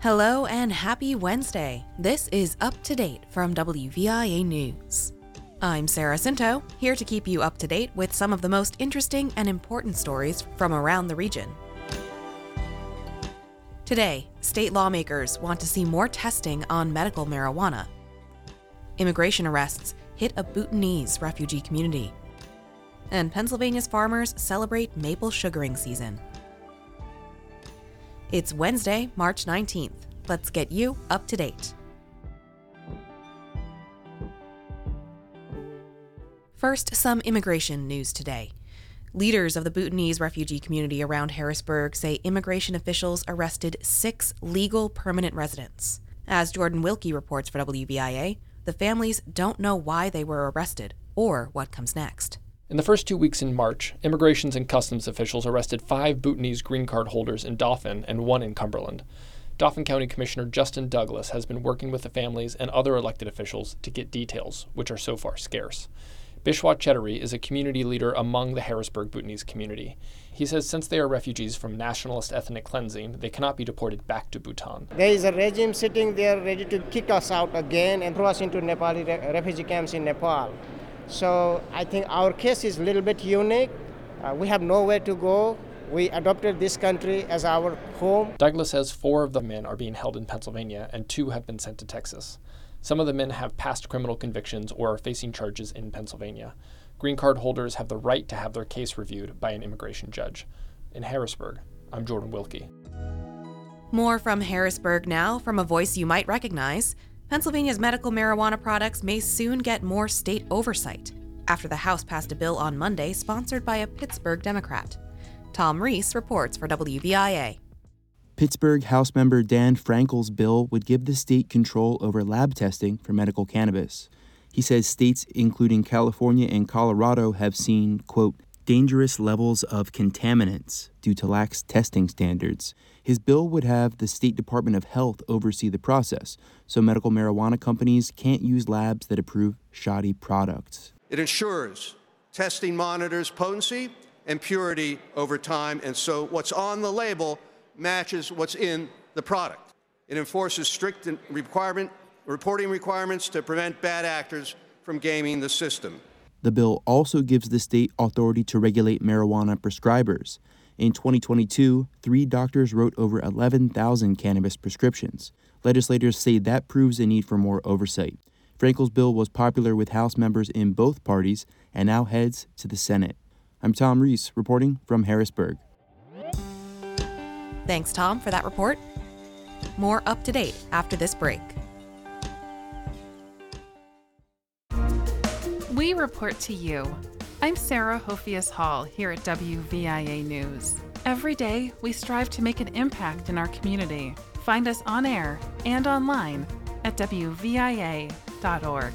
Hello and happy Wednesday. This is Up to Date from WVIA News. I'm Sarah Cinto, here to keep you up to date with some of the most interesting and important stories from around the region. Today, state lawmakers want to see more testing on medical marijuana. Immigration arrests hit a Bhutanese refugee community. And Pennsylvania's farmers celebrate maple sugaring season. It's Wednesday, March 19th. Let's get you up to date. First, some immigration news today. Leaders of the Bhutanese refugee community around Harrisburg say immigration officials arrested 6 legal permanent residents. As Jordan Wilkie reports for WVIA, the families don't know why they were arrested or what comes next. In the first 2 weeks in March, Immigrations and Customs officials arrested 5 Bhutanese green card holders in Dauphin and 1 in Cumberland. Dauphin County Commissioner Justin Douglas has been working with the families and other elected officials to get details, which are so far scarce. Bishwa Chettery is a community leader among the Harrisburg Bhutanese community. He says since they are refugees from nationalist ethnic cleansing, they cannot be deported back to Bhutan. There is a regime sitting there ready to kick us out again and throw us into Nepali refugee camps in Nepal. So I think our case is a little bit unique. We have nowhere to go. We adopted this country as our home. Douglas says 4 of the men are being held in Pennsylvania and 2 have been sent to Texas. Some of the men have past criminal convictions or are facing charges in Pennsylvania. Green card holders have the right to have their case reviewed by an immigration judge. In Harrisburg, I'm Jordan Wilkie. More from Harrisburg now, from a voice you might recognize. Pennsylvania's medical marijuana products may soon get more state oversight after the House passed a bill on Monday sponsored by a Pittsburgh Democrat. Tom Reese reports for WVIA. Pittsburgh House member Dan Frankel's bill would give the state control over lab testing for medical cannabis. He says states including California and Colorado have seen, quote, dangerous levels of contaminants due to lax testing standards. His bill would have the State Department of Health oversee the process, so medical marijuana companies can't use labs that approve shoddy products. It ensures testing monitors potency and purity over time, and so what's on the label matches what's in the product. It enforces strict reporting requirements to prevent bad actors from gaming the system. The bill also gives the state authority to regulate marijuana prescribers. In 2022, 3 doctors wrote over 11,000 cannabis prescriptions. Legislators say that proves a need for more oversight. Frankel's bill was popular with House members in both parties and now heads to the Senate. I'm Tom Reese, reporting from Harrisburg. Thanks, Tom, for that report. More up to date after this break. We report to you. I'm Sarah Hofias Hall here at WVIA News. Every day, we strive to make an impact in our community. Find us on air and online at WVIA.org.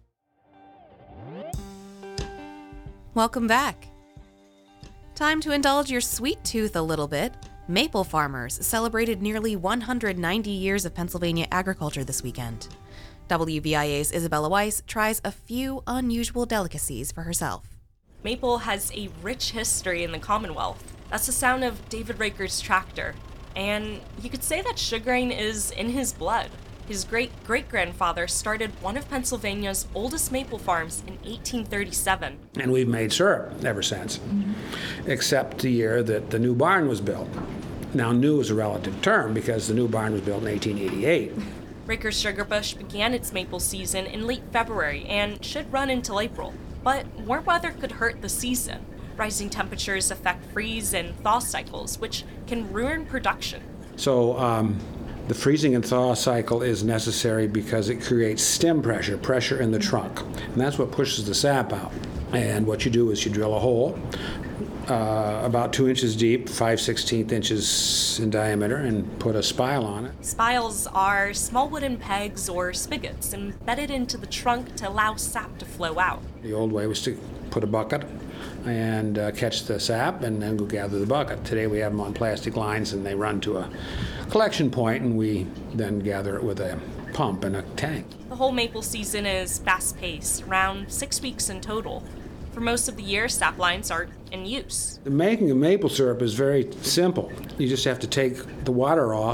Welcome back. Time to indulge your sweet tooth a little bit. Maple farmers celebrated nearly 190 years of Pennsylvania agriculture this weekend. WVIA's Isabella Weiss tries a few unusual delicacies for herself. Maple has a rich history in the Commonwealth. That's the sound of David Raker's tractor. And you could say that sugaring is in his blood. His great-great-grandfather started one of Pennsylvania's oldest maple farms in 1837. And we've made syrup ever since, except the year that the new barn was built. Now, new is a relative term because the new barn was built in 1888. Raker's Sugar Bush began its maple season in late February and should run until April. But warm weather could hurt the season. Rising temperatures affect freeze and thaw cycles, which can ruin production. So the freezing and thaw cycle is necessary because it creates stem pressure in the trunk. And that's what pushes the sap out. And what you do is you drill a hole about 2 inches deep, 5/16 inches in diameter, and put a spile on it. Spiles are small wooden pegs or spigots embedded into the trunk to allow sap to flow out. The old way was to put a bucket and catch the sap and then go gather the bucket. Today we have them on plastic lines and they run to a collection point and we then gather it with a pump and a tank. The whole maple season is fast-paced, around 6 weeks in total. For most of the year, sap lines are in use. The making of maple syrup is very simple. You just have to take the water off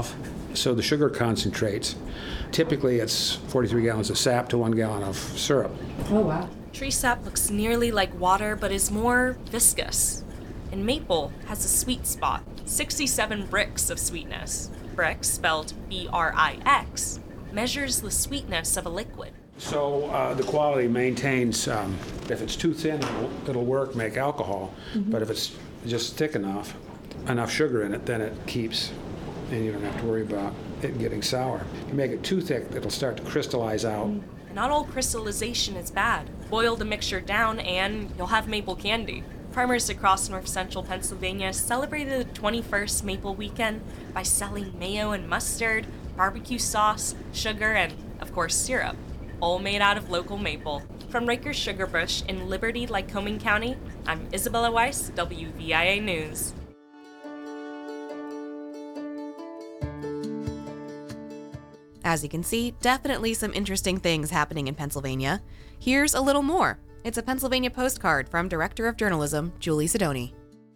So the sugar concentrates. Typically it's 43 gallons of sap to 1 gallon of syrup. Oh, wow. Tree sap looks nearly like water but is more viscous. And maple has a sweet spot, 67 Brix of sweetness. Brix, spelled B-R-I-X, measures the sweetness of a liquid. So the quality maintains, if it's too thin, it'll work, make alcohol. But if it's just thick enough sugar in it, then it keeps, and you don't have to worry about it getting sour. If you make it too thick, it'll start to crystallize out. Not all crystallization is bad. Boil the mixture down and you'll have maple candy. Farmers across north central Pennsylvania celebrated the 21st Maple Weekend by selling mayo and mustard, barbecue sauce, sugar, and, of course, syrup, all made out of local maple. From Riker's Sugar Bush in Liberty, Lycoming County, I'm Isabella Weiss, WVIA News. As you can see, definitely some interesting things happening in Pennsylvania. Here's a little more. It's a Pennsylvania postcard from Director of Journalism, Julie Sidoni.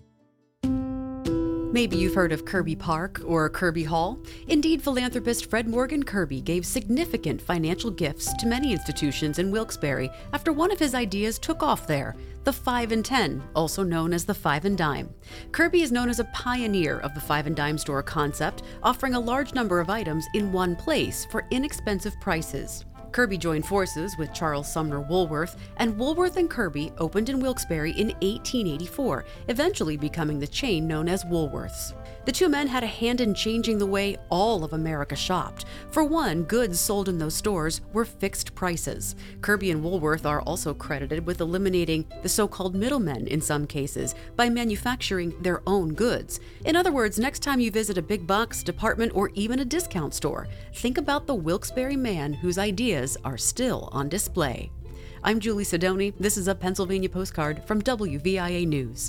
Maybe you've heard of Kirby Park or Kirby Hall. Indeed, philanthropist Fred Morgan Kirby gave significant financial gifts to many institutions in Wilkes-Barre after one of his ideas took off there, the 5 and 10, also known as the 5 and Dime. Kirby is known as a pioneer of the 5 and Dime store concept, offering a large number of items in one place for inexpensive prices. Kirby joined forces with Charles Sumner Woolworth, and Woolworth and Kirby opened in Wilkes-Barre in 1884, eventually becoming the chain known as Woolworths. The two men had a hand in changing the way all of America shopped. For one, goods sold in those stores were fixed prices. Kirby and Woolworth are also credited with eliminating the so-called middlemen in some cases by manufacturing their own goods. In other words, next time you visit a big box, department, or even a discount store, think about the Wilkes-Barre man whose ideas are still on display. I'm Julie Sidoni. This is a Pennsylvania postcard from WVIA News.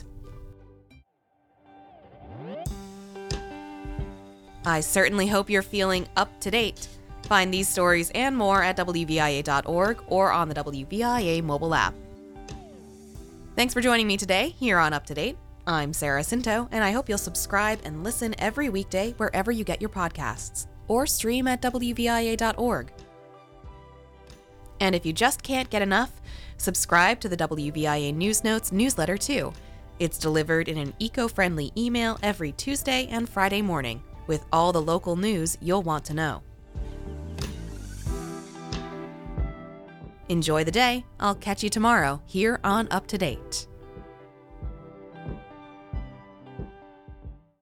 I certainly hope you're feeling up to date. Find these stories and more at WVIA.org or on the WVIA mobile app. Thanks for joining me today here on Up to Date. I'm Sarah Cinto, and I hope you'll subscribe and listen every weekday wherever you get your podcasts, or stream at WVIA.org. And if you just can't get enough, subscribe to the WVIA News Notes newsletter too. It's delivered in an eco-friendly email every Tuesday and Friday morning, with all the local news you'll want to know. Enjoy the day. I'll catch you tomorrow here on Up to Date.